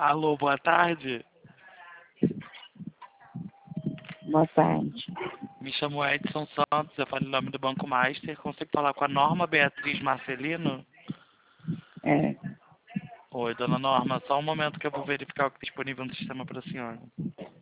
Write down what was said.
Alô, boa tarde. Boa tarde. Me chamo Edson Santos, eu falo em nome do Banco Master. Consigo falar com a Norma Beatriz Marcelino? É, Oi, dona Norma, só um momento que eu vou verificar o que é disponível no sistema para a senhora.